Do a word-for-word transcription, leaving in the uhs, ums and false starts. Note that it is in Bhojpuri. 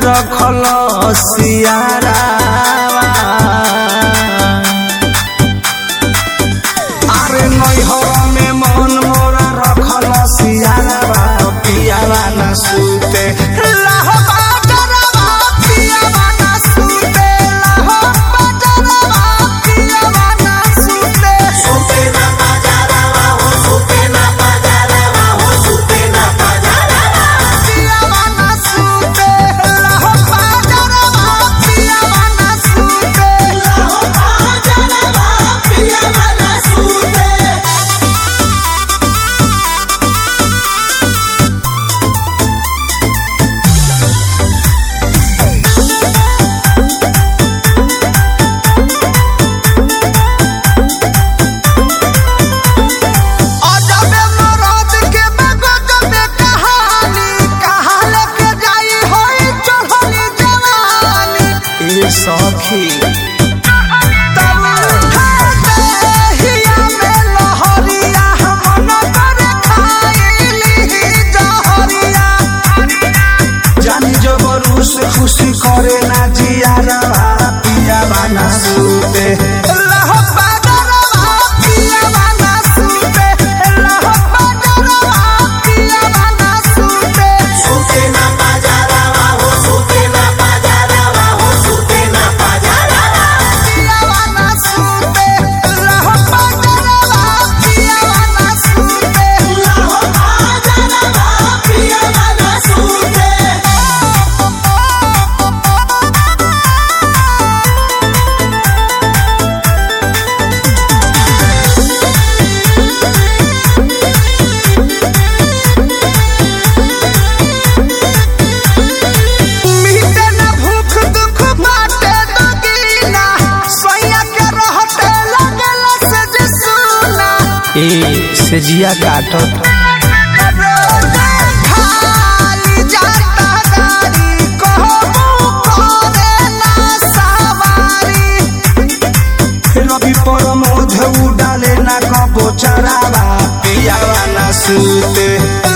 रखल सियारावा अरे नैहर में मन मोरा रखल सियारावा पियावा न सूते लहो बाजरवा पियावा न सूते लहो बाजरवा पियावा न सूते सूते ना बाजरवा हो सूते ना बाजरवा हो सूते ना बाजरवा पियावा न सूते लहो बाजरवा पियावा न सूते लहो बाजरवा पियावा न सूते सखी तब हिया में लहरिया हम कर खाइली जहरिया जानी जबरू से खुशी करे ना जियारवा पियावा ना सूते लहो बाजरवा पियावा ना सूते लहो बाजरवा पियावा ना सूते सूते ना बाजरवा हो सूते ना बाजरवा हो सूते ना बाजरवा पियावा ना सूते लहो बाजरवा पियावा ना सूते लहो बाजरवा पियावा ना सूते मीटे ना भूख दुख बाटे दगीना सोया के रहते लगल से जसुना ए सेजिया काटत खाली जाता गाड़ी कहबू करे ना सवारी रवि पर मोध उडाले ना कबो चरावा पियावा ना सूते